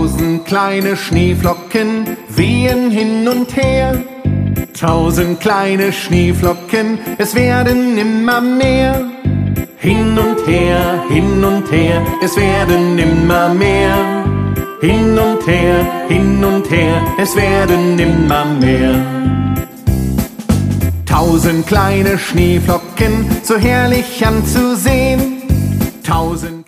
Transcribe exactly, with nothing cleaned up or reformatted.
Tausend kleine Schneeflocken wehen hin und her. Tausend kleine Schneeflocken, es werden immer mehr. Hin und her, hin und her, es werden immer mehr. Hin und her, hin und her, es werden immer mehr. Tausend kleine Schneeflocken, so herrlich anzusehen. Tausend